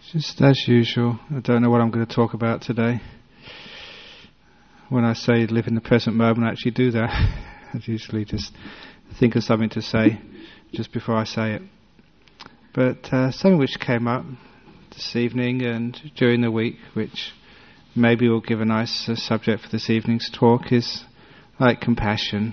Just as usual, I don't know what I'm going to talk about today. When I say live in the present moment, I actually do that. I usually just think of something to say just before I say it. But something which came up this evening and during the week, which maybe will give a nice subject for this evening's talk, is like compassion.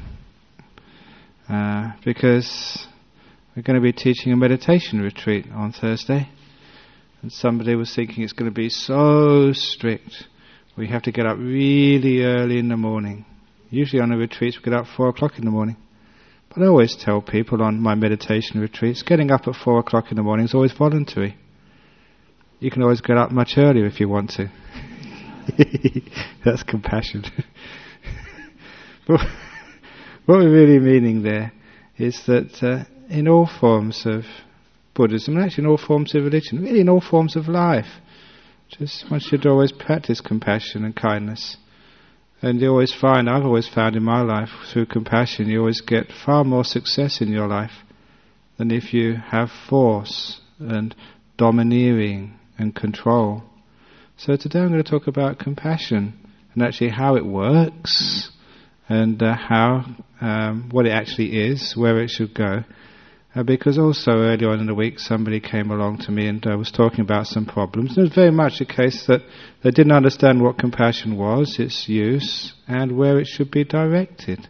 Because we're going to be teaching a meditation retreat on Thursday. And somebody was thinking it's going to be so strict. We have to get up really early in the morning. Usually on the retreats we get up 4 o'clock in the morning. But I always tell people on my meditation retreats, getting up at 4 o'clock in the morning is always voluntary. You can always get up much earlier if you want to. That's compassion. But what we're really meaning there is that in all forms of Buddhism, and actually in all forms of religion, really in all forms of life, just one should always practice compassion and kindness. And you always find, I've always found in my life, through compassion you always get far more success in your life than if you have force and domineering and control. So today I'm going to talk about compassion and actually how it works and what it actually is, where it should go. Because also earlier on in the week somebody came along to me and was talking about some problems. It was very much a case that they didn't understand what compassion was, its use, and where it should be directed.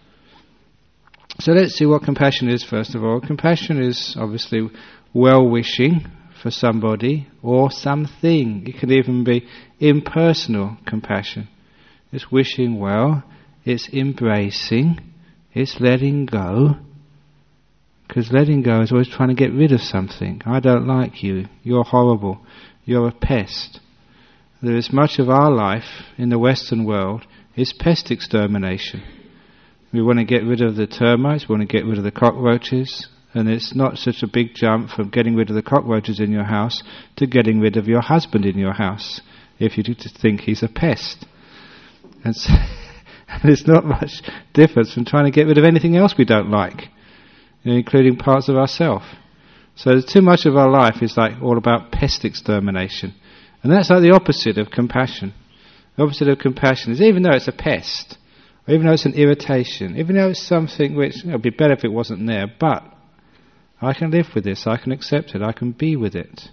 So let's see what compassion is first of all. Compassion is obviously well-wishing for somebody or something. It can even be impersonal compassion. It's wishing well, it's embracing, it's letting go. Because letting go is always trying to get rid of something. I don't like you. You're horrible. You're a pest. There is much of our life in the Western world is pest extermination. We want to get rid of the termites, we want to get rid of the cockroaches, and it's not such a big jump from getting rid of the cockroaches in your house to getting rid of your husband in your house, if you think he's a pest. And so, there's not much difference from trying to get rid of anything else we don't like, including parts of ourselves. So too much of our life is like all about pest extermination. And that's like the opposite of compassion. The opposite of compassion is even though it's a pest, or even though it's an irritation, even though it's something which, it would be better if it wasn't there, but I can live with this, I can accept it, I can be with it.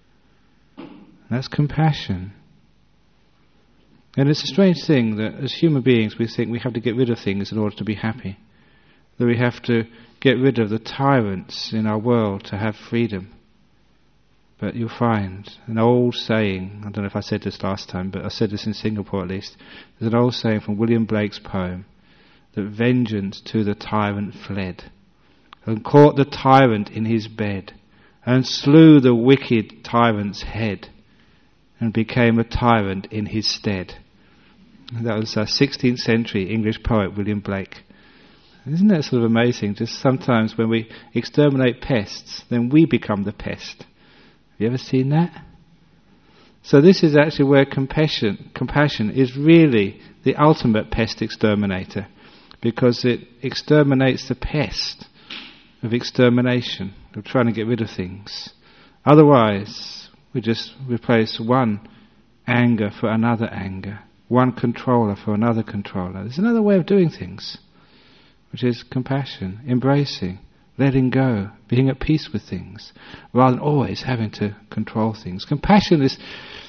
That's compassion. And it's a strange thing that as human beings we think we have to get rid of things in order to be happy. That we have to get rid of the tyrants in our world to have freedom. But you'll find an old saying, I don't know if I said this last time, but I said this in Singapore at least, there's an old saying from William Blake's poem, that vengeance to the tyrant fled, and caught the tyrant in his bed, and slew the wicked tyrant's head, and became a tyrant in his stead. That was a 16th century English poet, William Blake. Isn't that sort of amazing? Just sometimes when we exterminate pests, then we become the pest. Have you ever seen that? So this is actually where compassion is really the ultimate pest exterminator, because it exterminates the pest of extermination, of trying to get rid of things. Otherwise, we just replace one anger for another anger, one controller for another controller. There's another way of doing things, which is compassion, embracing, letting go, being at peace with things, rather than always having to control things. Compassion is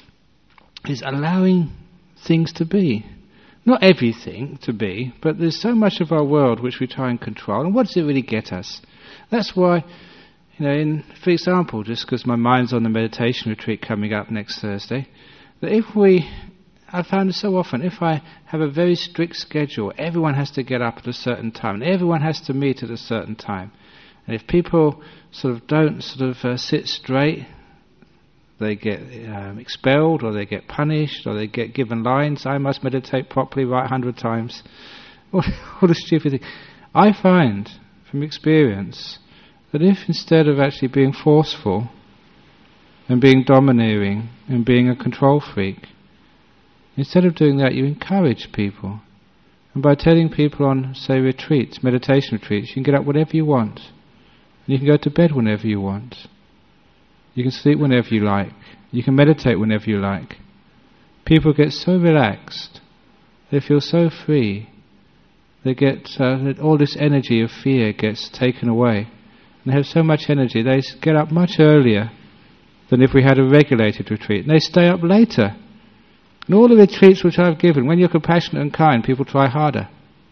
allowing things to be. Not everything to be, but there's so much of our world which we try and control. And what does it really get us? That's why, for example, just because my mind's on the meditation retreat coming up next Thursday, that I found it so often, if I have a very strict schedule, everyone has to get up at a certain time, and everyone has to meet at a certain time. And if people don't sit straight, they get expelled, or they get punished, or they get given lines. I must meditate properly, right 100 times. What a stupid thing. I find, from experience, that if instead of actually being forceful, and being domineering, and being a control freak, instead of doing that, you encourage people. And by telling people on, say, retreats, meditation retreats, you can get up whenever you want. And you can go to bed whenever you want. You can sleep whenever you like. You can meditate whenever you like. People get so relaxed, they feel so free, they get all this energy of fear gets taken away. And they have so much energy, they get up much earlier than if we had a regulated retreat. And they stay up later. And all the retreats which I've given, when you're compassionate and kind, people try harder.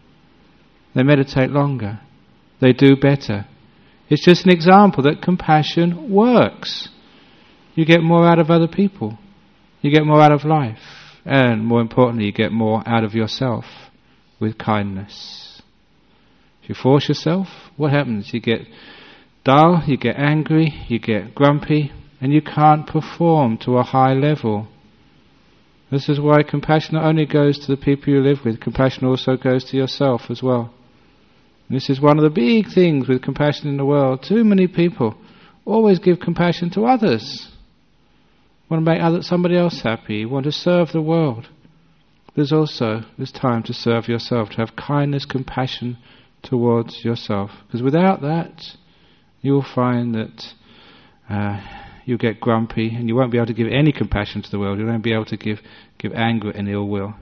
They meditate longer. They do better. It's just an example that compassion works. You get more out of other people. You get more out of life. And more importantly, you get more out of yourself with kindness. If you force yourself, what happens? You get dull, you get angry, you get grumpy, and you can't perform to a high level. This is why compassion not only goes to the people you live with, compassion also goes to yourself as well. And this is one of the big things with compassion in the world. Too many people always give compassion to others. Want to make somebody else happy, want to serve the world. There's time to serve yourself, to have kindness, compassion towards yourself. Because without that, you'll find that you'll get grumpy and you won't be able to give any compassion to the world. You won't be able to give anger and ill will.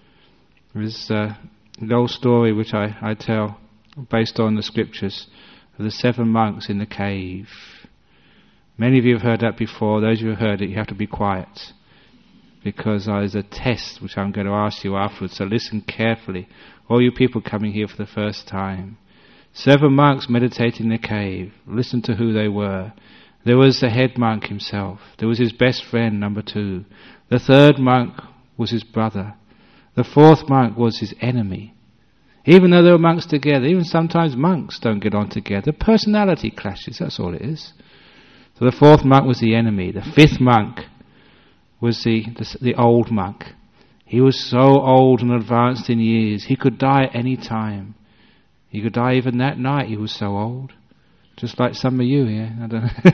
There's an old story which I tell, based on the scriptures, of the 7 monks in the cave. Many of you have heard that before. Those who have heard it, you have to be quiet, because there's a test which I'm going to ask you afterwards, so listen carefully, all you people coming here for the first time. 7 monks meditating in the cave. Listen to who they were. There was the head monk himself. There was his best friend, number 2. The 3rd monk was his brother. The 4th monk was his enemy. Even though they were monks together, even sometimes monks don't get on together. Personality clashes, that's all it is. So the 4th monk was the enemy. The 5th monk was the old monk. He was so old and advanced in years, he could die at any time. He could die even that night, he was so old. Just like some of you here. I don't know.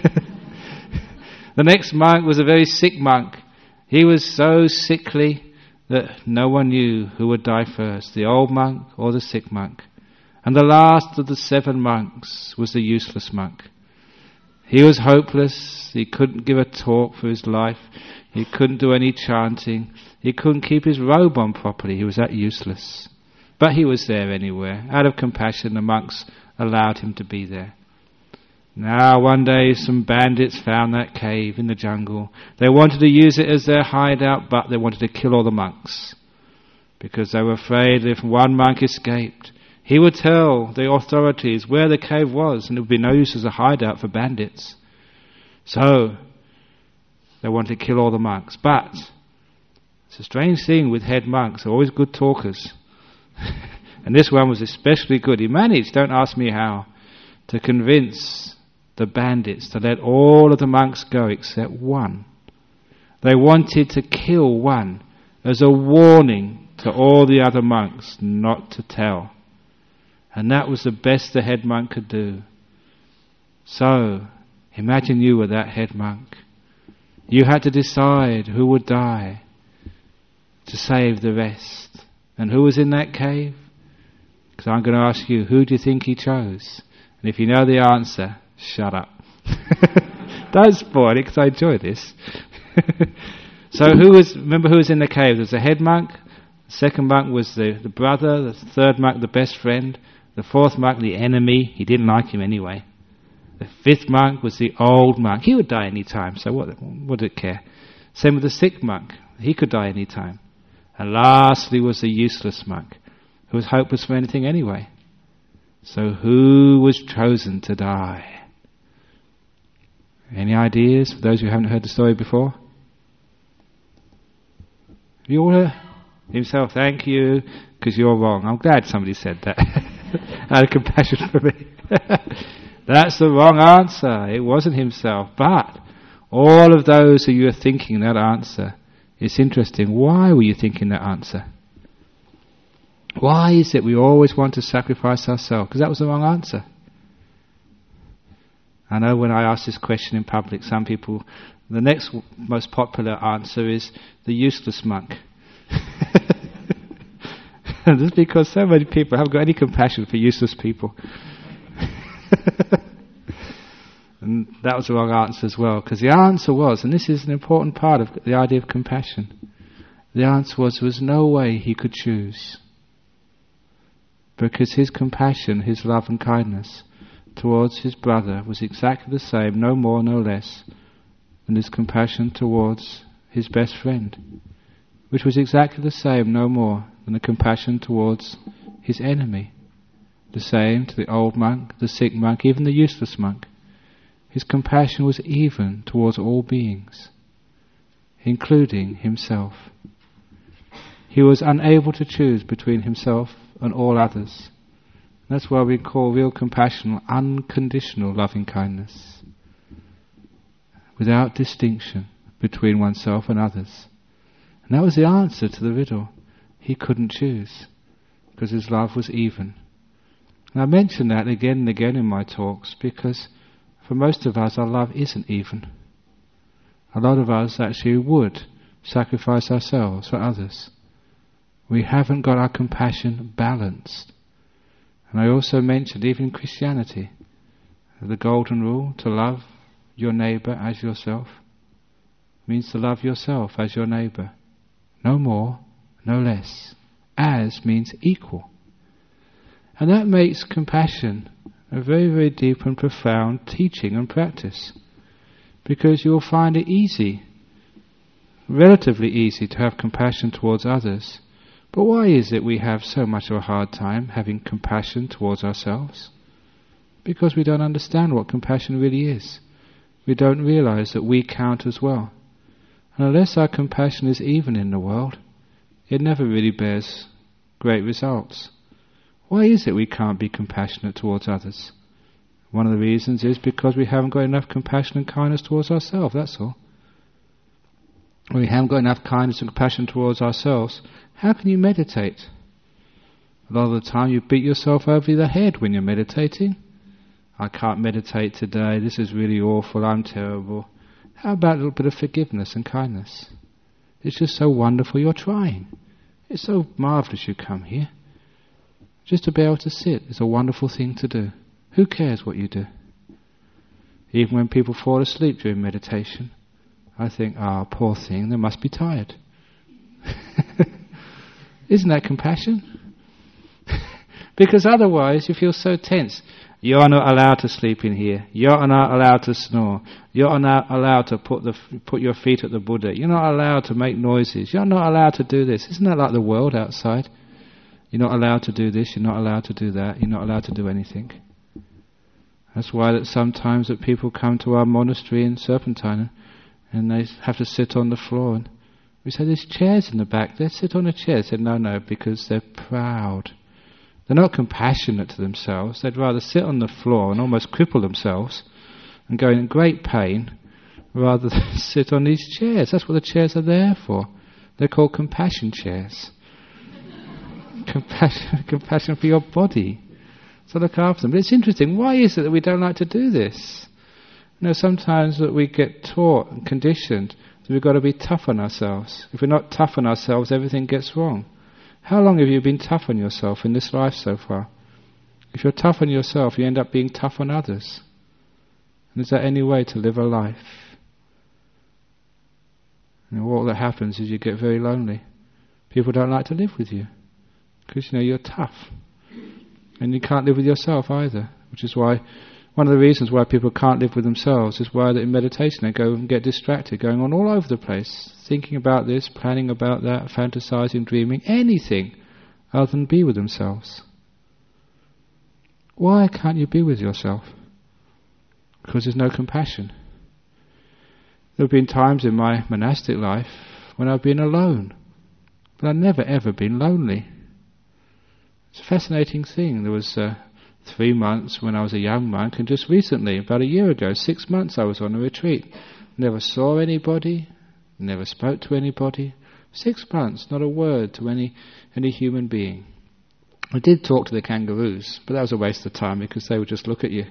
The next monk was a very sick monk. He was so sickly that no one knew who would die first, the old monk or the sick monk. And the last of the 7 monks was the useless monk. He was hopeless. He couldn't give a talk for his life. He couldn't do any chanting. He couldn't keep his robe on properly. He was that useless. But he was there anyway. Out of compassion, the monks allowed him to be there. Now, one day, some bandits found that cave in the jungle. They wanted to use it as their hideout, but they wanted to kill all the monks, because they were afraid if one monk escaped, he would tell the authorities where the cave was, and it would be no use as a hideout for bandits. So, they wanted to kill all the monks. But it's a strange thing with head monks. They're always good talkers. And this one was especially good. He managed, don't ask me how, to convince the bandits to let all of the monks go except one. They wanted to kill one as a warning to all the other monks not to tell. And that was the best the head monk could do. So, imagine you were that head monk. You had to decide who would die to save the rest. And who was in that cave? Because I'm going to ask you, who do you think he chose? And if you know the answer, shut up. Don't spoil it, because I enjoy this. So remember who was in the cave? There was the head monk, the 2nd monk was the brother, the 3rd monk the best friend, the 4th monk the enemy, he didn't like him anyway. The 5th monk was the old monk. He would die any time, so what did it care? Same with the sick monk. He could die any time. And lastly was the useless monk, who was hopeless for anything anyway. So who was chosen to die? Any ideas for those who haven't heard the story before? You all heard? Himself, thank you, because you're wrong. I'm glad somebody said that. Out of compassion for me. That's the wrong answer. It wasn't himself. But all of those who you are thinking that answer, it's interesting. Why were you thinking that answer? Why is it we always want to sacrifice ourselves? Because that was the wrong answer. I know when I ask this question in public, some people, the next most popular answer is the useless monk. Just because so many people haven't got any compassion for useless people. And that was the wrong answer as well, because the answer was, and this is an important part of the idea of compassion, the answer was there was no way he could choose. Because his compassion, his love and kindness towards his brother was exactly the same, no more, no less, than his compassion towards his best friend, which was exactly the same, no more, than the compassion towards his enemy. The same to the old monk, the sick monk, even the useless monk. His compassion was even towards all beings, including himself. He was unable to choose between himself and all others. That's why we call real compassion unconditional loving kindness, without distinction between oneself and others. And that was the answer to the riddle. He couldn't choose, because his love was even. And I mention that again and again in my talks, because for most of us our love isn't even. A lot of us actually would sacrifice ourselves for others. We haven't got our compassion balanced. And I also mentioned, even in Christianity, the golden rule, to love your neighbour as yourself, means to love yourself as your neighbour. No more, no less. As means equal. And that makes compassion a very, very deep and profound teaching and practice. Because you'll find it easy, relatively easy, to have compassion towards others. But why is it we have so much of a hard time having compassion towards ourselves? Because we don't understand what compassion really is. We don't realize that we count as well. And unless our compassion is even in the world, it never really bears great results. Why is it we can't be compassionate towards others? One of the reasons is because we haven't got enough compassion and kindness towards ourselves, that's all. When we haven't got enough kindness and compassion towards ourselves, how can you meditate? A lot of the time you beat yourself over the head when you're meditating. I can't meditate today, this is really awful, I'm terrible. How about a little bit of forgiveness and kindness? It's just so wonderful you're trying. It's so marvellous you come here. Just to be able to sit is a wonderful thing to do. Who cares what you do? Even when people fall asleep during meditation, I think, poor thing, they must be tired. Isn't that compassion? Because otherwise you feel so tense. You're not allowed to sleep in here. You're not allowed to snore. You're not allowed to put your feet at the Buddha. You're not allowed to make noises. You're not allowed to do this. Isn't that like the world outside? You're not allowed to do this. You're not allowed to do that. You're not allowed to do anything. That's why that sometimes that people come to our monastery in Serpentine and they have to sit on the floor, and we say, there's chairs in the back there, sit on a chair. They said, no, because they're proud. They're not compassionate to themselves. They'd rather sit on the floor and almost cripple themselves and go in great pain rather than sit on these chairs. That's what the chairs are there for. They're called compassion chairs. Compassion for your body. So look after them. But it's interesting, why is it that we don't like to do this? Sometimes that we get taught and conditioned that we've got to be tough on ourselves. If we're not tough on ourselves, everything gets wrong. How long have you been tough on yourself in this life so far? If you're tough on yourself, you end up being tough on others. And is there any way to live a life? What that happens is you get very lonely. People don't like to live with you because you're tough. And you can't live with yourself either, which is why one of the reasons why people can't live with themselves is why that in meditation they go and get distracted, going on all over the place, thinking about this, planning about that, fantasizing, dreaming, anything other than be with themselves. Why can't you be with yourself? Because there's no compassion. There have been times in my monastic life when I've been alone, but I've never ever been lonely. It's a fascinating thing. There was 3 months when I was a young monk, and just recently, about a year ago, 6 months I was on a retreat. Never saw anybody, never spoke to anybody. 6 months, not a word to any human being. I did talk to the kangaroos, but that was a waste of time because they would just look at you.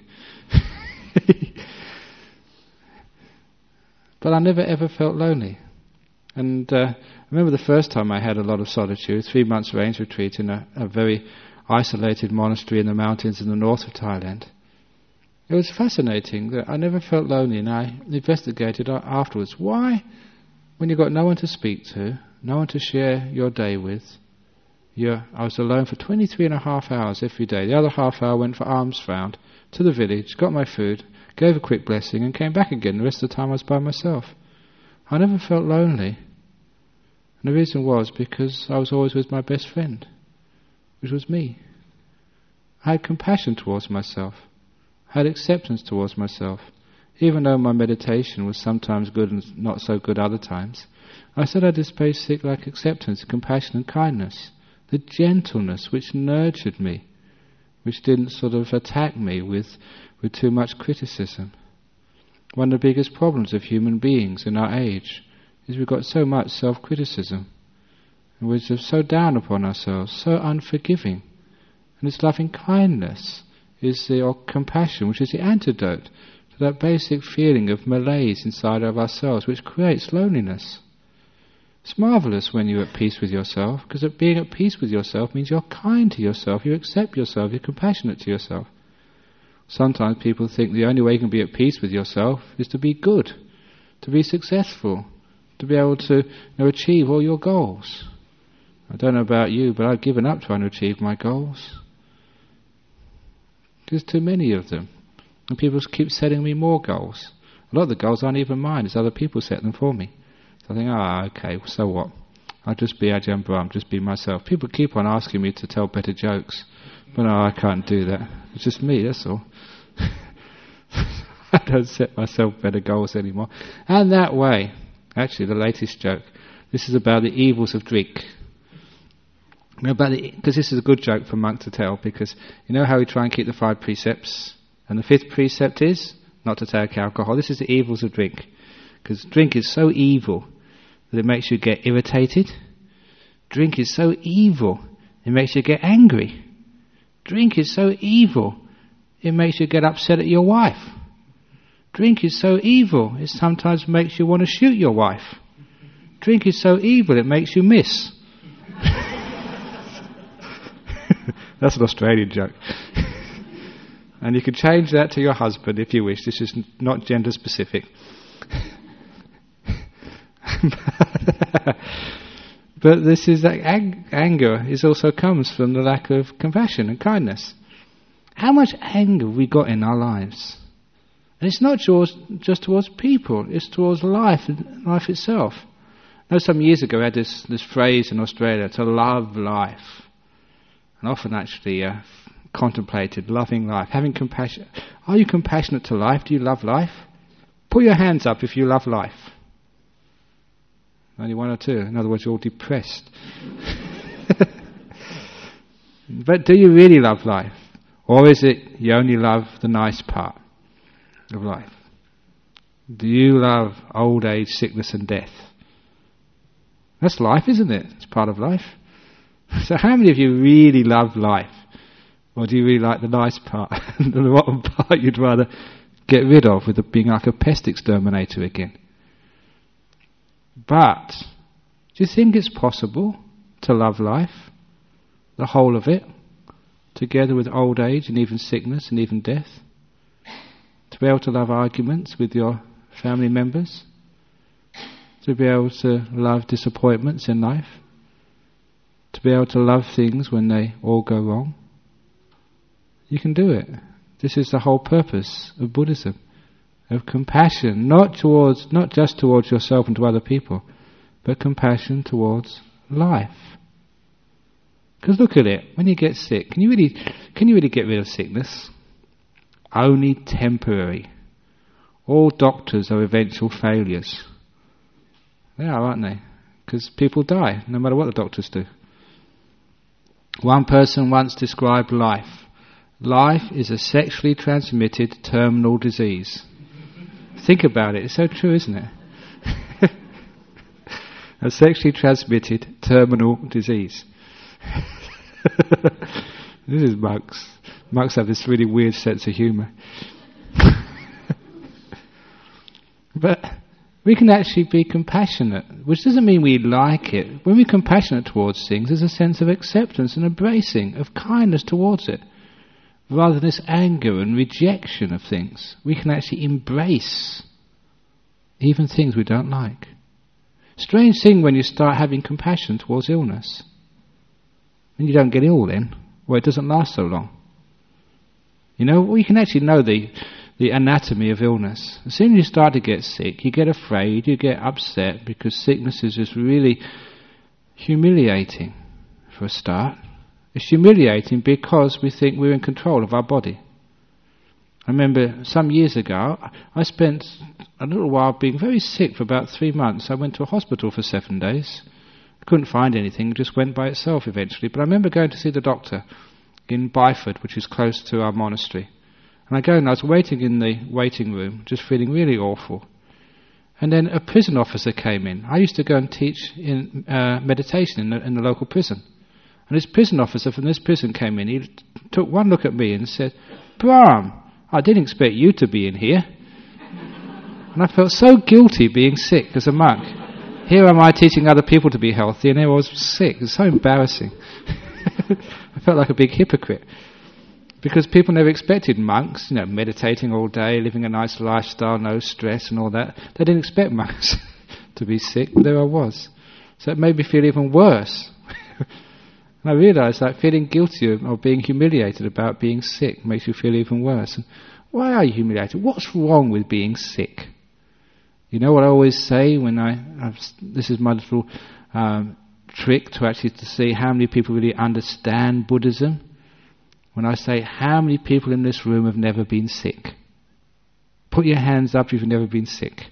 But I never ever felt lonely. And I remember the first time I had a lot of solitude, 3 months rains retreat in a very isolated monastery in the mountains in the north of Thailand. it was fascinating that I never felt lonely, and I investigated afterwards. Why, when you've got no one to speak to, no one to share your day with, I was alone for 23.5 hours every day. The other half hour went for alms round to the village, got my food, gave a quick blessing, and came back again. The rest of the time I was by myself. I never felt lonely. And the reason was because I was always with my best friend, which was me. I had compassion towards myself. I had acceptance towards myself. Even though my meditation was sometimes good and not so good other times, I still had this basic acceptance, compassion and kindness. The gentleness which nurtured me, which didn't sort of attack me with too much criticism. One of the biggest problems of human beings in our age is we've got so much self-criticism. And we're just so down upon ourselves, so unforgiving. And this loving kindness is or compassion, which is the antidote to that basic feeling of malaise inside of ourselves, which creates loneliness. It's marvellous when you're at peace with yourself, because being at peace with yourself means you're kind to yourself, you accept yourself, you're compassionate to yourself. Sometimes people think the only way you can be at peace with yourself is to be good, to be successful, to be able to achieve all your goals. I don't know about you, but I've given up trying to achieve my goals. There's too many of them. And people keep setting me more goals. A lot of the goals aren't even mine, it's other people set them for me. So I think, okay, so what? I'll just be Ajahn Brahm, just be myself. People keep on asking me to tell better jokes. But no, I can't do that. It's just me, that's all. I don't set myself better goals anymore. And that way, actually the latest joke, this is about the evils of drink. Because this is a good joke for a monk to tell, because you know how we try and keep the 5 precepts? And the 5th precept is not to take alcohol. This is the evils of drink. Because drink is so evil that it makes you get irritated. Drink is so evil, it makes you get angry. Drink is so evil, it makes you get upset at your wife. Drink is so evil, it sometimes makes you want to shoot your wife. Drink is so evil, it makes you miss. That's an Australian joke. And you can change that to your husband if you wish. This is not gender specific. But this is that anger also comes from the lack of compassion and kindness. How much anger we got in our lives? And it's not just towards people, it's towards life and life itself. I know some years ago I had this phrase in Australia, to love life. And often actually contemplated loving life, having compassion. Are you compassionate to life? Do you love life? Put your hands up if you love life. Only 1 or 2. In other words, you're all depressed. But do you really love life? Or is it you only love the nice part of life? Do you love old age, sickness and death? That's life, isn't it? It's part of life. So how many of you really love life? Or do you really like the nice part? And the rotten part you'd rather get rid of, with being like a pest exterminator again? But do you think it's possible to love life, the whole of it, together with old age and even sickness and even death? To be able to love arguments with your family members? To be able to love disappointments in life? To be able to love things when they all go wrong? You can do it. This is the whole purpose of Buddhism, of compassion, not just towards yourself and to other people, but compassion towards life. Because look at it, when you get sick, can you really get rid of sickness? Only temporary. All doctors are eventual failures. They are, aren't they? Because people die, no matter what the doctors do. One person once described life. Life is a sexually transmitted terminal disease. Think about it, it's so true, isn't it? A sexually transmitted terminal disease. This is monks. Monks have this really weird sense of humour. But we can actually be compassionate, which doesn't mean we like it. When we're compassionate towards things, there's a sense of acceptance and embracing, of kindness towards it. rather than this anger and rejection of things. We can actually embrace even things we don't like. Strange thing when you start having compassion towards illness. And you don't get ill then. Well, it doesn't last so long. You know, we can actually know the anatomy of illness. As soon as you start to get sick, you get afraid, you get upset, because sickness is just really humiliating for a start. It's humiliating because we think we're in control of our body. I remember some years ago, I spent a little while being very sick for about 3 months. I went to a hospital for 7 days. I couldn't find anything, it just went by itself eventually. But I remember going to see the doctor in Byford, which is close to our monastery. And I go and I was waiting in the waiting room, just feeling really awful. And then a prison officer came in. I used to go and teach in meditation in the local prison. And this prison officer from this prison came in. He took one look at me and said, "Brahm, I didn't expect you to be in here." And I felt so guilty being sick as a monk. Here am I teaching other people to be healthy, and here I was sick. It was so embarrassing. I felt like a big hypocrite. Because people never expected monks, meditating all day, living a nice lifestyle, no stress and all that. They didn't expect monks to be sick, but there I was. So it made me feel even worse. And I realised that feeling guilty or being humiliated about being sick makes you feel even worse. And why are you humiliated? What's wrong with being sick? You know what I always say when this is my little trick to see how many people really understand Buddhism. When I say, how many people in this room have never been sick? Put your hands up if you've never been sick.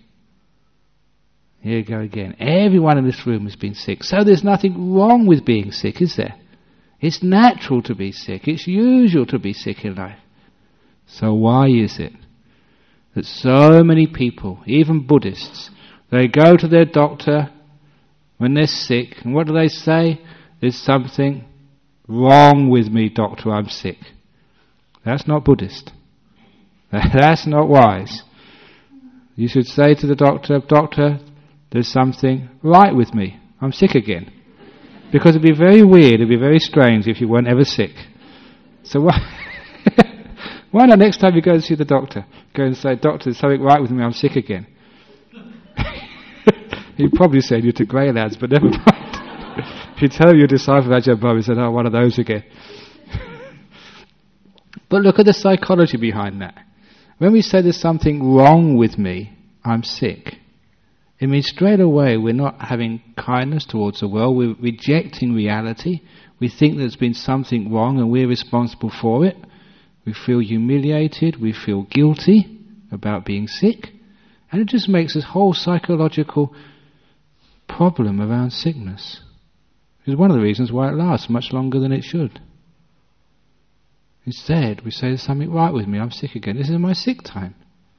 Here you go again. Everyone in this room has been sick. So there's nothing wrong with being sick, is there? It's natural to be sick. It's usual to be sick in life. So why is it that so many people, even Buddhists, they go to their doctor when they're sick, and what do they say? There's something wrong with me, doctor, I'm sick. That's not Buddhist. That's not wise. You should say to the doctor, "Doctor, there's something right with me. I'm sick again." Because it'd be very weird, it'd be very strange if you weren't ever sick. So why not next time you go and see the doctor, go and say, "Doctor, there's something right with me, I'm sick again." He'd probably send you to Grey Lads, but never mind. If you tell your disciple Ajahn Brahm, he said, "Oh, one of those again." But look at the psychology behind that. When we say there's something wrong with me, I'm sick, it means straight away we're not having kindness towards the world, we're rejecting reality, we think there's been something wrong and we're responsible for it, we feel humiliated, we feel guilty about being sick, and it just makes this whole psychological problem around sickness. It's one of the reasons why it lasts much longer than it should. Instead, we say, "There's something right with me, I'm sick again. This is my sick time."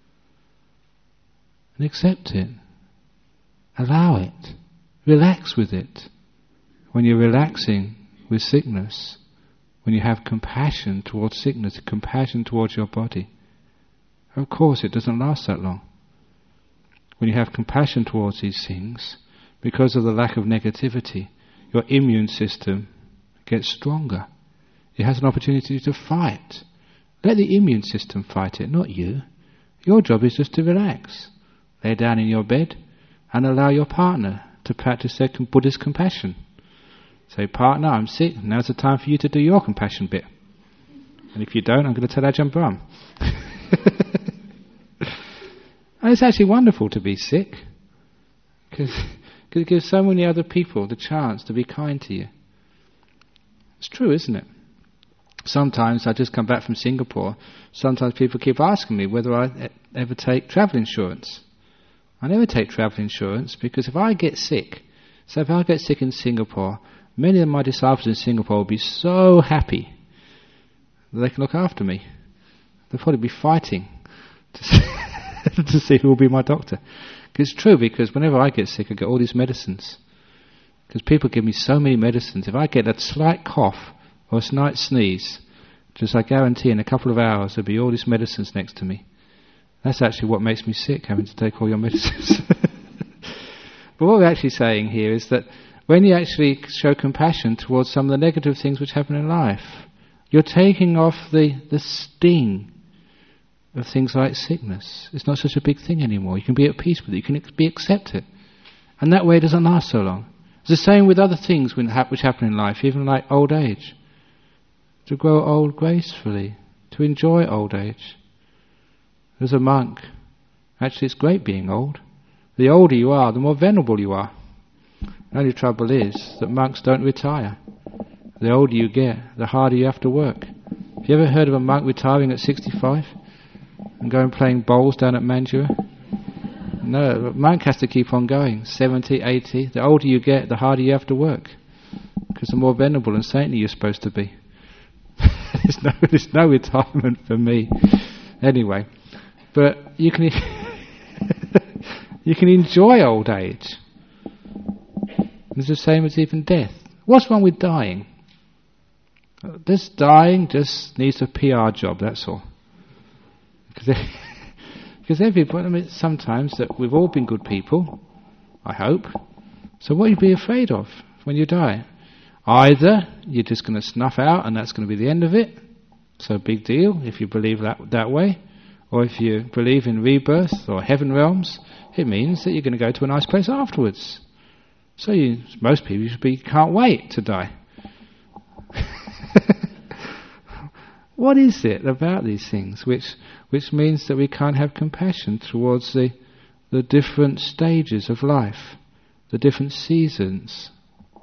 And accept it. Allow it. Relax with it. When you're relaxing with sickness, when you have compassion towards sickness, compassion towards your body, of course it doesn't last that long. When you have compassion towards these things, because of the lack of negativity, your immune system gets stronger. It has an opportunity to fight. Let the immune system fight it, not you. Your job is just to relax. Lay down in your bed and allow your partner to practice their Buddhist compassion. Say, "Partner, I'm sick. Now's the time for you to do your compassion bit. And if you don't, I'm going to tell Ajahn Brahm." And it's actually wonderful to be sick, because it gives so many other people the chance to be kind to you. It's true, isn't it? Sometimes I just come back from Singapore. Sometimes people keep asking me whether I ever take travel insurance. I never take travel insurance because if I get sick, so if I get sick in Singapore, many of my disciples in Singapore will be so happy that they can look after me. They'll probably be fighting to see who will be my doctor. It's true, because whenever I get sick I get all these medicines. Because people give me so many medicines. If I get a slight cough or a slight sneeze, just I guarantee in a couple of hours there'll be all these medicines next to me. That's actually what makes me sick, having to take all your medicines. But what we're actually saying here is that when you actually show compassion towards some of the negative things which happen in life, You're taking off the sting of things like sickness. It's not such a big thing anymore. You can be at peace with it. You can accept it. And that way it doesn't last so long. It's the same with other things which happen in life, even like old age. To grow old gracefully, to enjoy old age. As a monk, actually it's great being old. The older you are, the more venerable you are. The only trouble is that monks don't retire. The older you get, the harder you have to work. Have you ever heard of a monk retiring at 65 and going playing bowls down at Manjura? No, a monk has to keep on going, 70, 80. The older you get, the harder you have to work, because the more venerable and saintly you're supposed to be. There's no retirement for me. Anyway, but you can you can enjoy old age. It's the same as even death. What's wrong with dying? This dying just needs a PR job, that's all. Because everybody, I mean, sometimes that we've all been good people, I hope. So what are you be afraid of when you die? Either you're just going to snuff out and that's going to be the end of it, so big deal if you believe that way, or if you believe in rebirth or heaven realms, it means that you're going to go to a nice place afterwards. So most people can't wait to die. What is it about these things which means that we can't have compassion towards the different stages of life, the different seasons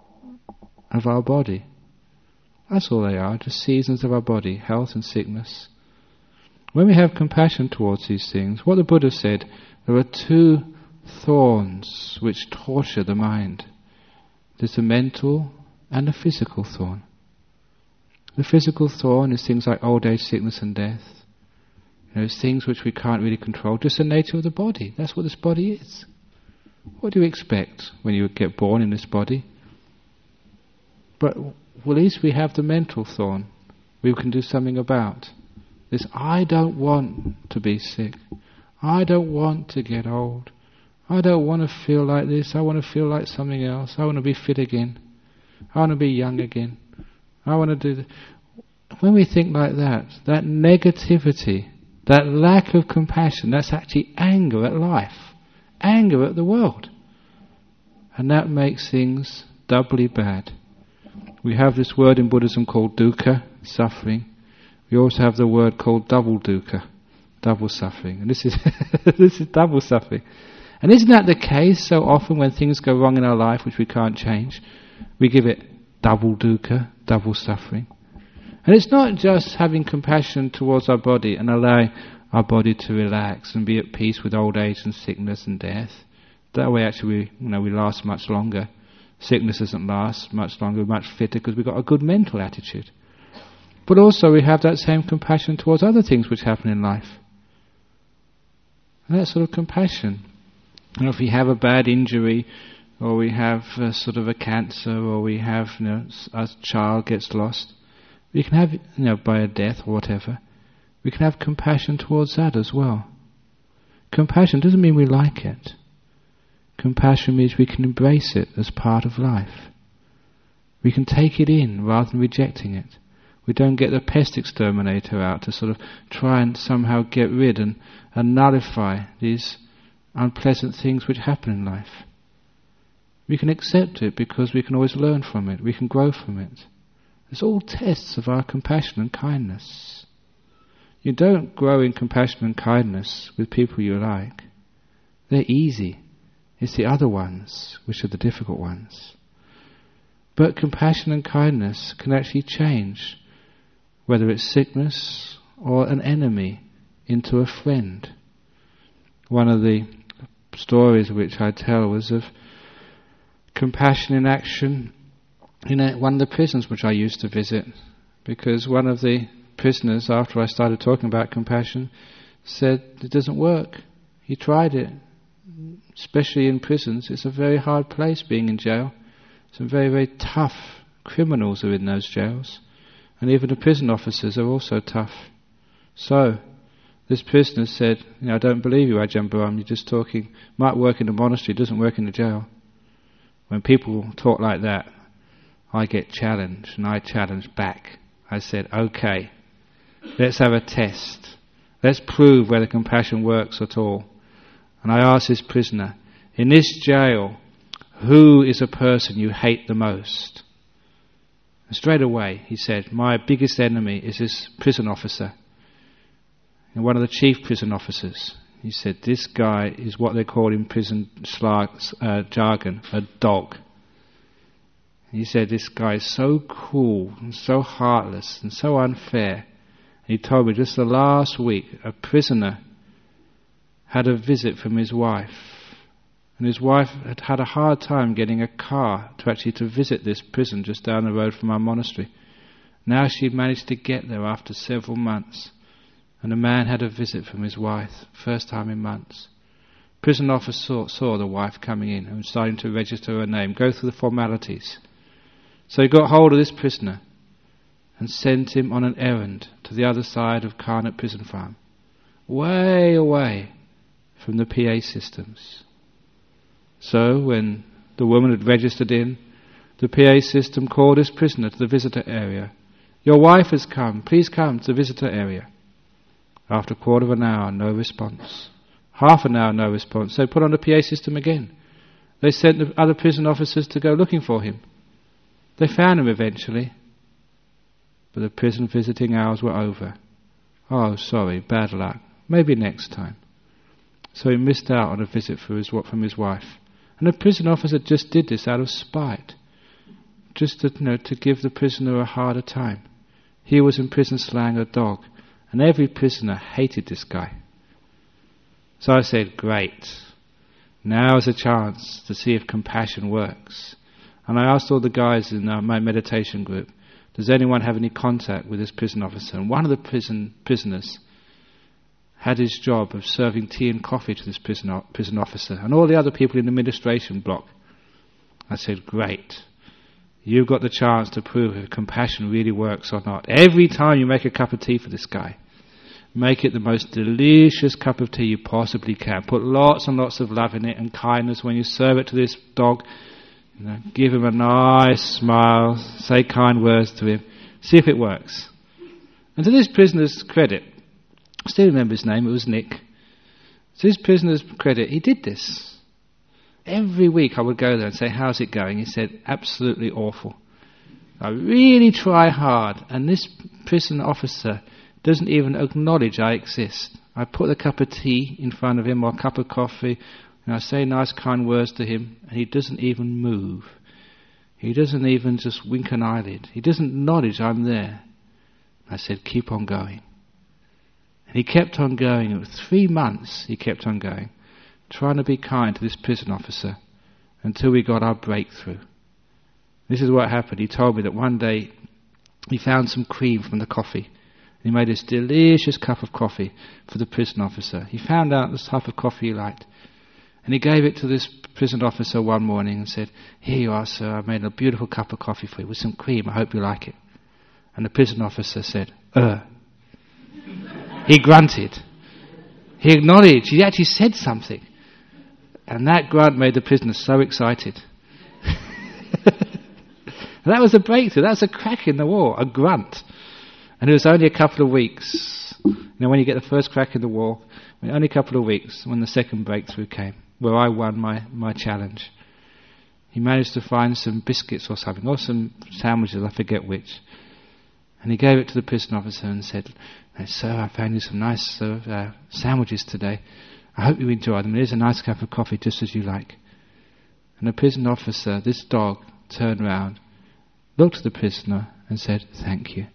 of our body? That's all they are, just seasons of our body, health and sickness. When we have compassion towards these things, what the Buddha said, there are two thorns which torture the mind. There's the mental and the physical thorn. The physical thorn is things like old age, sickness and death. It's things which we can't really control, just the nature of the body. That's what this body is. What do you expect when you get born in this body? But at least we have the mental thorn we can do something about. This, I don't want to be sick. I don't want to get old. I don't want to feel like this. I want to feel like something else. I want to be fit again. I want to be young again. I want to do When we think like that negativity, that lack of compassion, that's actually anger at life, anger at the world. And that makes things doubly bad. We have this word in Buddhism called dukkha, suffering. We also have the word called double dukkha, double suffering. And this is this is double suffering. And isn't that the case so often when things go wrong in our life which we can't change? We give it double dukkha, double suffering. And it's not just having compassion towards our body and allowing our body to relax and be at peace with old age and sickness and death. That way actually we last much longer. Sickness doesn't last much longer, we're much fitter because we've got a good mental attitude. But also we have that same compassion towards other things which happen in life. And that sort of compassion. If we have a bad injury, or we have sort of a cancer, or we have a child gets lost, we can have by a death or whatever, we can have compassion towards that as well. Compassion doesn't mean we like it. Compassion means we can embrace it as part of life. We can take it in rather than rejecting it. We don't get the pest exterminator out to sort of try and somehow get rid and nullify these unpleasant things which happen in life. We can accept it because we can always learn from it. We can grow from it. It's all tests of our compassion and kindness. You don't grow in compassion and kindness with people you like. They're easy. It's the other ones which are the difficult ones. But compassion and kindness can actually change, whether it's sickness or an enemy, into a friend. One of the stories which I tell was of compassion in action in one of the prisons which I used to visit, because one of the prisoners, after I started talking about compassion, said it doesn't work. He tried it, especially in prisons. It's a very hard place being in jail. Some very, very tough criminals are in those jails, and even the prison officers are also tough. So this prisoner said, I don't believe you, Ajahn Brahm, you're just talking, might work in the monastery, doesn't work in the jail. When people talk like that, I get challenged, and I challenge back. I said, okay, let's have a test. Let's prove whether compassion works at all. And I asked this prisoner, in this jail, who is a person you hate the most? And straight away he said, my biggest enemy is this prison officer, and one of the chief prison officers. He said, this guy is what they call in prison jargon, a dog. He said, this guy is so cruel and so heartless and so unfair. And he told me just the last week a prisoner had a visit from his wife. And his wife had had a hard time getting a car to visit this prison just down the road from our monastery. Now she managed to get there after several months. And the man had a visit from his wife, first time in months. Prison officer saw the wife coming in and was starting to register her name, go through the formalities. So he got hold of this prisoner and sent him on an errand to the other side of Carnot Prison Farm, way away from the PA systems. So when the woman had registered in, the PA system called this prisoner to the visitor area. Your wife has come, please come to the visitor area. After a quarter of an hour, no response. Half an hour, no response. They put on the PA system again. They sent the other prison officers to go looking for him. They found him eventually, but the prison visiting hours were over. Oh, sorry, bad luck. Maybe next time. So he missed out on a visit from his wife. And the prison officer just did this out of spite, just to give the prisoner a harder time. He was in prison slang a dog, and every prisoner hated this guy. So I said, great. Now is a chance to see if compassion works. And I asked all the guys in my meditation group, does anyone have any contact with this prison officer? And one of the prisoners had his job of serving tea and coffee to this prison officer and all the other people in the administration block. I said, great. You've got the chance to prove if compassion really works or not. Every time you make a cup of tea for this guy, make it the most delicious cup of tea you possibly can. Put lots and lots of love in it and kindness when you serve it to this dog. Give him a nice smile, say kind words to him, see if it works. And to this prisoner's credit, I still remember his name, it was Nick. To his prisoner's credit, he did this. Every week I would go there and say, how's it going? He said, absolutely awful. I really try hard, and this prison officer doesn't even acknowledge I exist. I put a cup of tea in front of him or a cup of coffee, and I say nice kind words to him, and he doesn't even move. He doesn't even just wink an eyelid. He doesn't acknowledge I'm there. I said, keep on going. And he kept on going. It was 3 months he kept on going, trying to be kind to this prison officer until we got our breakthrough. This is what happened. He told me that one day he found some cream from the coffee. He made this delicious cup of coffee for the prison officer. He found out the type of coffee he liked. And he gave it to this prison officer one morning and said, here you are, sir, I made a beautiful cup of coffee for you with some cream. I hope you like it. And the prison officer said, He grunted. He acknowledged. He actually said something. And that grunt made the prisoner so excited. And that was a breakthrough. That was a crack in the wall, a grunt. And it was only a couple of weeks. When you get the first crack in the wall, only a couple of weeks when the second breakthrough came, where I won my challenge. He managed to find some biscuits or something, or some sandwiches, I forget which. And he gave it to the prison officer and said, sir, I found you some nice sandwiches today. I hope you enjoy them. Here's a nice cup of coffee, just as you like. And the prison officer, this dog, turned round, looked at the prisoner and said, thank you.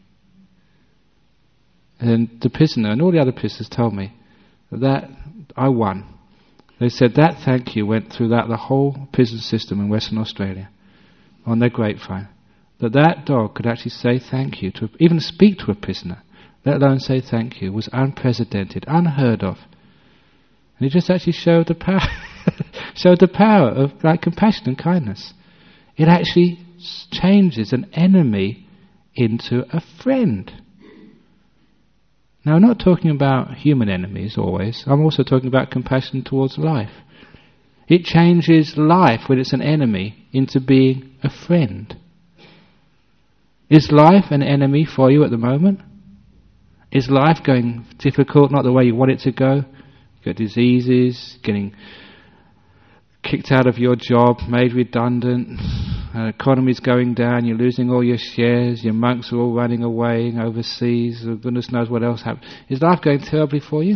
And the prisoner and all the other prisoners told me that I won. They said that thank you went through the whole prison system in Western Australia on their grapevine. That dog could actually say thank you, to even speak to a prisoner, let alone say thank you, was unprecedented, unheard of. And it just actually showed the power of compassion and kindness. It actually changes an enemy into a friend. Now, I'm not talking about human enemies always. I'm also talking about compassion towards life. It changes life when it's an enemy into being a friend. Is life an enemy for you at the moment? Is life going difficult, not the way you want it to go? You've got diseases, getting kicked out of your job, made redundant, economy's going down, you're losing all your shares, your monks are all running away overseas, goodness knows what else happened. Is life going terribly for you?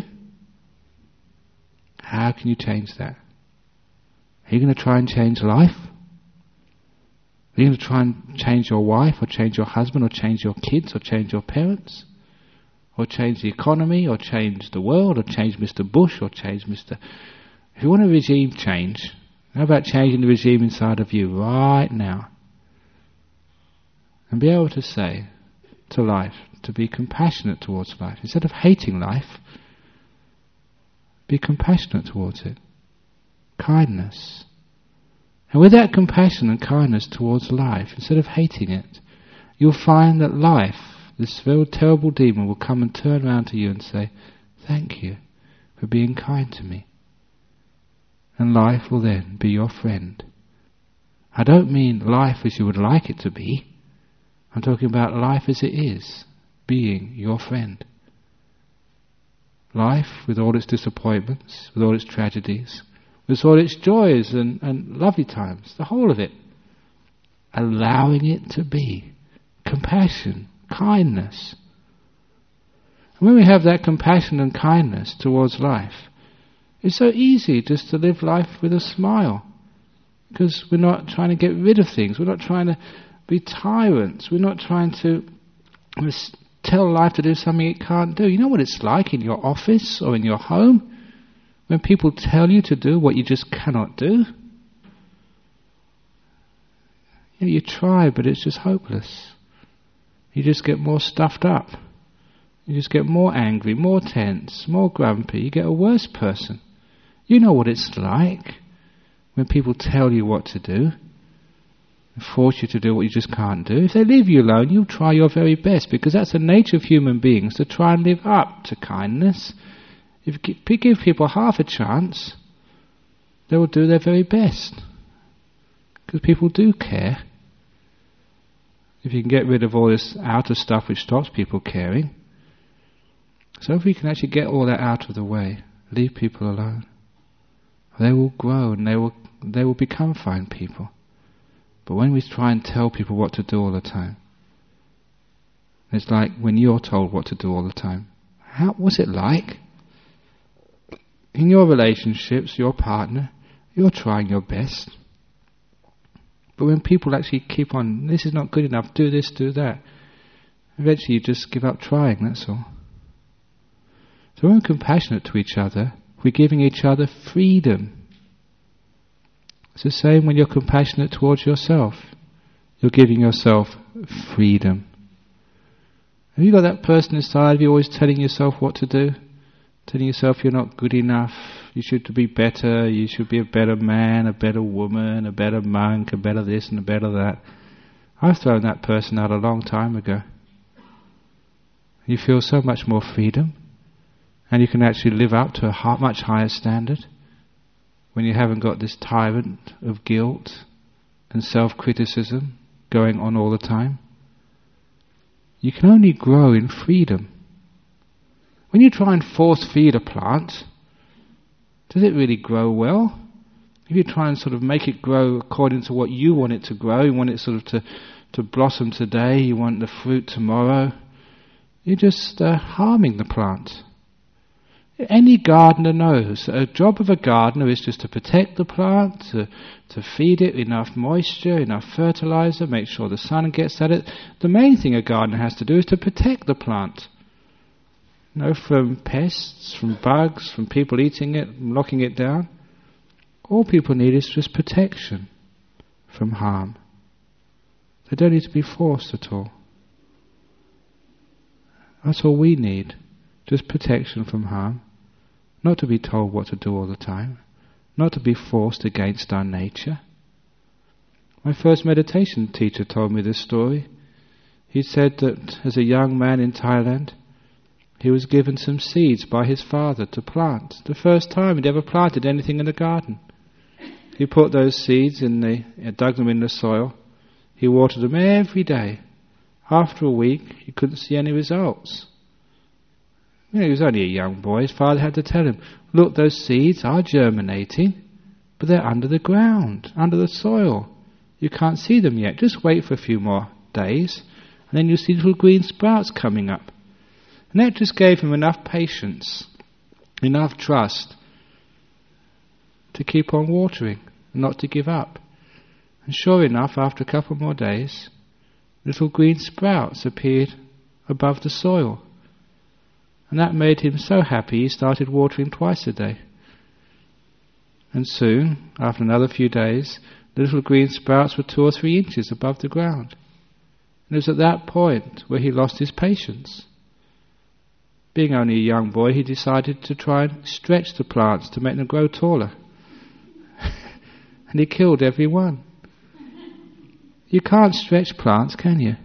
How can you change that? Are you going to try and change life? Are you going to try and change your wife, or change your husband, or change your kids, or change your parents? Or change the economy, or change the world, or change Mr. Bush, or change Mr... If you want a regime change, how about changing the regime inside of you right now? And be able to say to life, to be compassionate towards life. Instead of hating life, be compassionate towards it. Kindness. And with that compassion and kindness towards life, instead of hating it, you'll find that life, this very terrible demon, will come and turn around to you and say, thank you for being kind to me. And life will then be your friend. I don't mean life as you would like it to be. I'm talking about life as it is, being your friend. Life with all its disappointments, with all its tragedies, with all its joys and lovely times, the whole of it. Allowing it to be. Compassion, kindness. And when we have that compassion and kindness towards life, it's so easy just to live life with a smile, because we're not trying to get rid of things. We're not trying to be tyrants. We're not trying to tell life to do something it can't do. You know what it's like in your office or in your home when people tell you to do what you just cannot do? You try, but it's just hopeless. You just get more stuffed up. You just get more angry, more tense, more grumpy. You get a worse person. You know what it's like when people tell you what to do and force you to do what you just can't do. If they leave you alone, you'll try your very best, because that's the nature of human beings, to try and live up to kindness. If you give people half a chance, they will do their very best, because people do care. If you can get rid of all this outer stuff which stops people caring. So if we can actually get all that out of the way, leave people alone, they will grow and they will become fine people. But when we try and tell people what to do all the time, it's like when you're told what to do all the time. What's it like? In your relationships, your partner, you're trying your best. But when people actually keep on, this is not good enough, do this, do that, eventually you just give up trying, that's all. So when we're compassionate to each other, we're giving each other freedom. It's the same when you're compassionate towards yourself. You're giving yourself freedom. Have you got that person inside of you always telling yourself what to do? Telling yourself you're not good enough, you should be better, you should be a better man, a better woman, a better monk, a better this and a better that. I've thrown that person out a long time ago. You feel so much more freedom. And you can actually live up to a much higher standard when you haven't got this tyrant of guilt and self-criticism going on all the time. You can only grow in freedom. When you try and force-feed a plant, does it really grow well? If you try and sort of make it grow according to what you want it to grow, you want it sort of to blossom today, you want the fruit tomorrow, you're just harming the plant. Any gardener knows a job of a gardener is just to protect the plant, to feed it enough moisture, enough fertilizer, make sure the sun gets at it. The main thing a gardener has to do is to protect the plant. From pests, from bugs, from people eating it, knocking it down. All people need is just protection from harm. They don't need to be forced at all. That's all we need, just protection from harm. Not to be told what to do all the time, not to be forced against our nature. My first meditation teacher told me this story. He said that as a young man in Thailand, he was given some seeds by his father to plant. The first time he'd ever planted anything in the garden. He put those seeds dug them in the soil. He watered them every day. After a week, he couldn't see any results. He was only a young boy. His father had to tell him, look, those seeds are germinating, but they're under the ground, under the soil. You can't see them yet. Just wait for a few more days, and then you'll see little green sprouts coming up. And that just gave him enough patience, enough trust to keep on watering and not to give up. And sure enough, after a couple more days, little green sprouts appeared above the soil. And that made him so happy he started watering twice a day. And soon, after another few days, the little green sprouts were 2 or 3 inches above the ground. And it was at that point where he lost his patience. Being only a young boy, he decided to try and stretch the plants to make them grow taller. And he killed every one. You can't stretch plants, can you?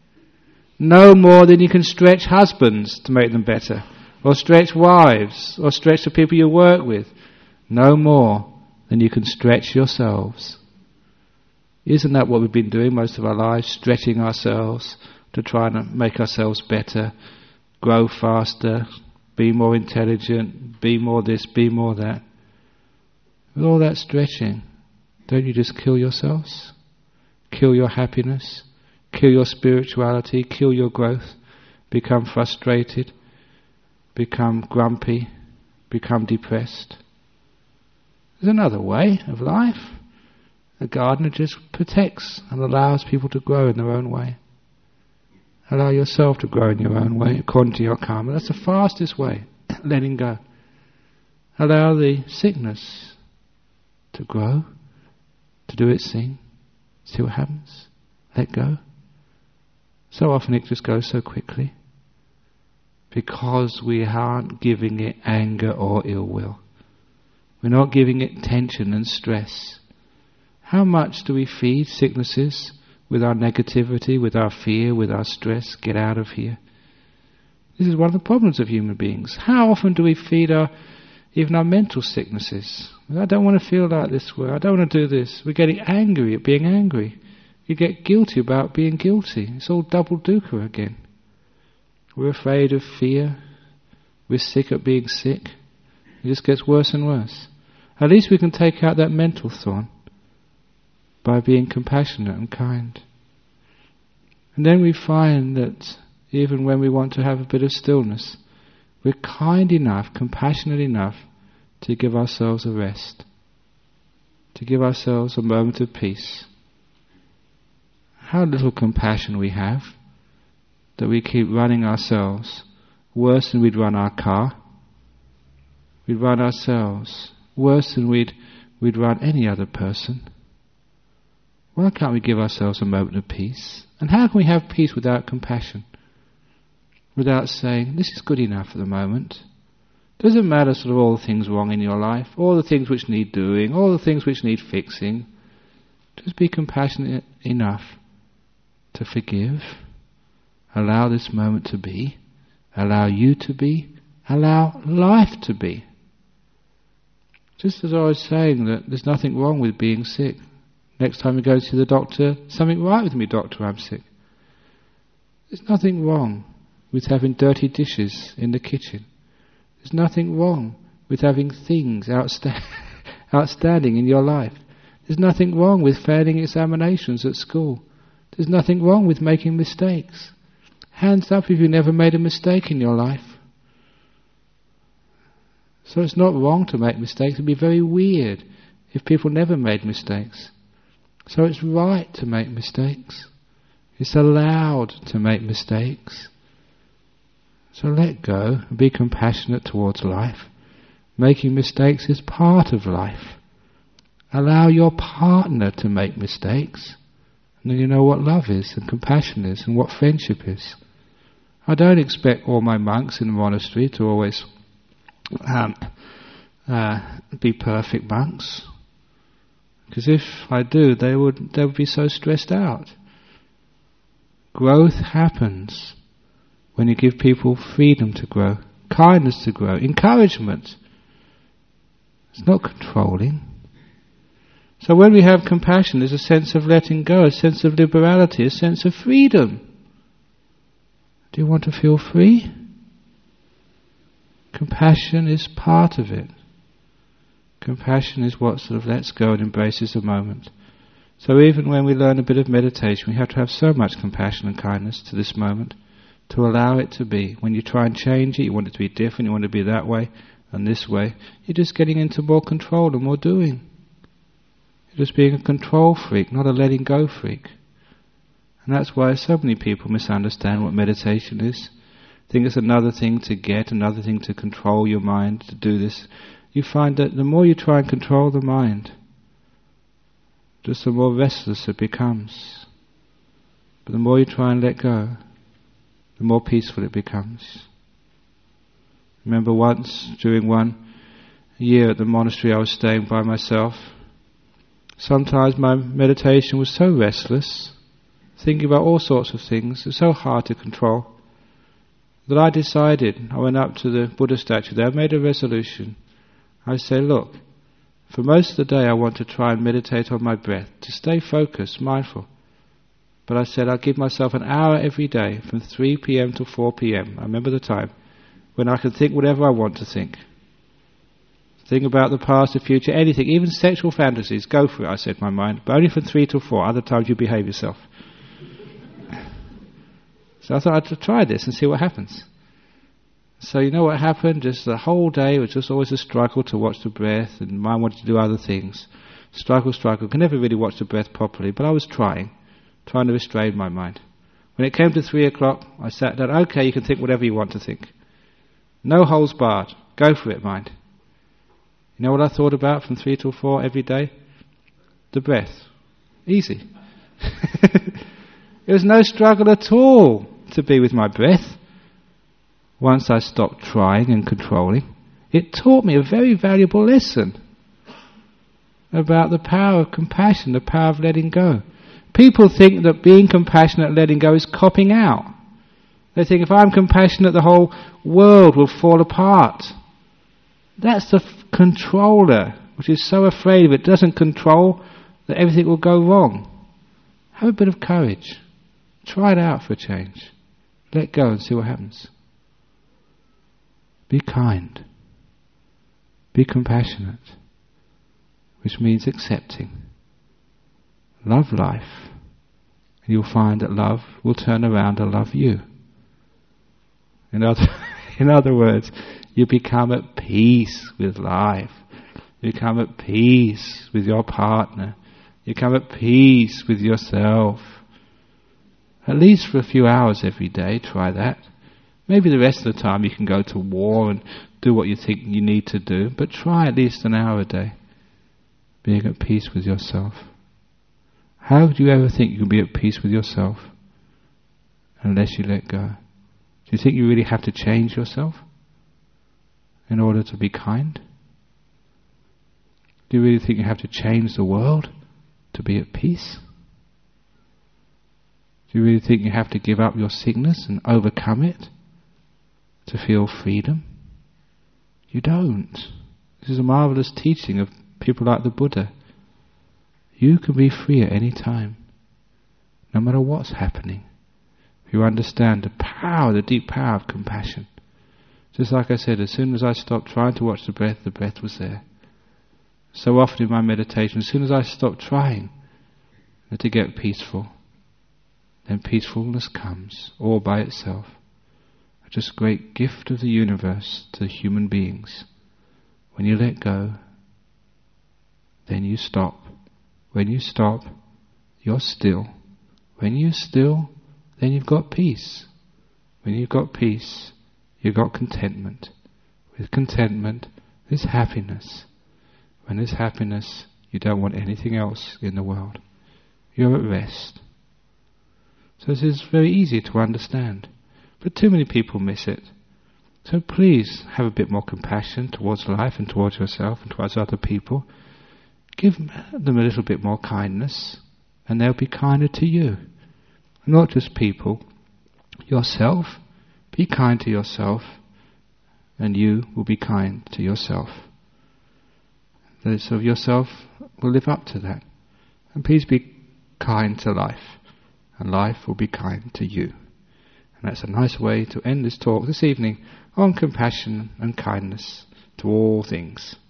No more than you can stretch husbands to make them better, or stretch wives, or stretch the people you work with. No more than you can stretch yourselves. Isn't that what we've been doing most of our lives? Stretching ourselves to try and make ourselves better, grow faster, be more intelligent, be more this, be more that. With all that stretching, don't you just kill yourselves? Kill your happiness? Kill your spirituality, kill your growth, become frustrated, become grumpy, become depressed. There's another way of life. A gardener just protects and allows people to grow in their own way. Allow yourself to grow in your own way, according to your karma. That's the fastest way, letting go. Allow the sickness to grow, to do its thing, see what happens, let go. So often it just goes so quickly because we aren't giving it anger or ill will. We're not giving it tension and stress. How much do we feed sicknesses with our negativity, with our fear, with our stress? Get out of here. This is one of the problems of human beings. How often do we feed even our mental sicknesses? I don't want to feel like this way. I don't want to do this. We're getting angry at being angry. You get guilty about being guilty. It's all double dukkha again. We're afraid of fear. We're sick at being sick. It just gets worse and worse. At least we can take out that mental thorn by being compassionate and kind. And then we find that even when we want to have a bit of stillness, we're kind enough, compassionate enough to give ourselves a rest, to give ourselves a moment of peace. How little compassion we have that we keep running ourselves worse than we'd run our car. We'd run ourselves worse than we'd run any other person. Why can't we give ourselves a moment of peace? And how can we have peace without compassion? Without saying, this is good enough for the moment. Doesn't matter sort of all the things wrong in your life, all the things which need doing, all the things which need fixing. Just be compassionate enough to forgive. Allow this moment to be. Allow you to be. Allow life to be. Just as I was saying that there's nothing wrong with being sick. Next time you go to the doctor, something right with me, doctor, I'm sick. There's nothing wrong with having dirty dishes in the kitchen. There's nothing wrong with having things outstanding in your life. There's nothing wrong with failing examinations at school. There's nothing wrong with making mistakes. Hands up if you never made a mistake in your life. So it's not wrong to make mistakes. It would be very weird if people never made mistakes. So it's right to make mistakes. It's allowed to make mistakes. So let go and be compassionate towards life. Making mistakes is part of life. Allow your partner to make mistakes. And then you know what love is and compassion is and what friendship is. I don't expect all my monks in the monastery to always be perfect monks. Because if I do, they would be so stressed out. Growth happens when you give people freedom to grow, kindness to grow, encouragement. It's not controlling. So when we have compassion, there's a sense of letting go, a sense of liberality, a sense of freedom. Do you want to feel free? Compassion is part of it. Compassion is what sort of lets go and embraces the moment. So even when we learn a bit of meditation, we have to have so much compassion and kindness to this moment, to allow it to be. When you try and change it, you want it to be different, you want it to be that way and this way, you're just getting into more control and more doing. You're just being a control freak, not a letting go freak. And that's why so many people misunderstand what meditation is. Think it's another thing to get, another thing to control your mind, to do this. You find that the more you try and control the mind, just the more restless it becomes. But the more you try and let go, the more peaceful it becomes. Remember once, during 1 year at the monastery I was staying by myself, sometimes my meditation was so restless, thinking about all sorts of things, it's so hard to control, that I decided, I went up to the Buddha statue there, I made a resolution. I said, look, for most of the day I want to try and meditate on my breath, to stay focused, mindful. But I said I'll give myself an hour every day from 3 p.m. to 4 p.m. I remember the time, when I can think whatever I want to think. Think about the past, the future, anything, even sexual fantasies, go for it, I said in my mind, but only from 3 to 4, other times you behave yourself. So I thought I'd try this and see what happens. So you know what happened? Just the whole day it was just always a struggle to watch the breath, and mind wanted to do other things. Struggle. Could never really watch the breath properly, but I was trying to restrain my mind. When it came to 3 o'clock, I sat down. Okay, you can think whatever you want to think. No holds barred. Go for it, mind. You know what I thought about from 3 till 4 every day? The breath. Easy. There was no struggle at all to be with my breath. Once I stopped trying and controlling, it taught me a very valuable lesson about the power of compassion, the power of letting go. People think that being compassionate and letting go is copping out. They think if I'm compassionate, the whole world will fall apart. That's the controller, which is so afraid if it doesn't control, that everything will go wrong. Have a bit of courage. Try it out for a change. Let go and see what happens. Be kind. Be compassionate, which means accepting. Love life, and you'll find that love will turn around and love you. In other words, you become at peace with life. You become at peace with your partner. You become at peace with yourself. At least for a few hours every day, try that. Maybe the rest of the time you can go to war and do what you think you need to do, but try at least an hour a day, being at peace with yourself. How do you ever think you can be at peace with yourself unless you let go? Do you think you really have to change yourself in order to be kind? Do you really think you have to change the world to be at peace? Do you really think you have to give up your sickness and overcome it to feel freedom? You don't. This is a marvelous teaching of people like the Buddha. You can be free at any time, no matter what's happening. If you understand the power, the deep power of compassion. Just like I said, as soon as I stopped trying to watch the breath was there. So often in my meditation, as soon as I stopped trying to get peaceful, then peacefulness comes all by itself. Just a great gift of the universe to human beings. When you let go, then you stop. When you stop, you're still. When you're still, then you've got peace. When you've got peace, you've got contentment. With contentment, there's happiness. When there's happiness, you don't want anything else in the world. You're at rest. So this is very easy to understand. But too many people miss it. So please have a bit more compassion towards life and towards yourself and towards other people. Give them a little bit more kindness and they'll be kinder to you. Not just people. Yourself. Be kind to yourself and you will be kind to yourself. So yourself will live up to that. And please be kind to life and life will be kind to you. And that's a nice way to end this talk this evening on compassion and kindness to all things.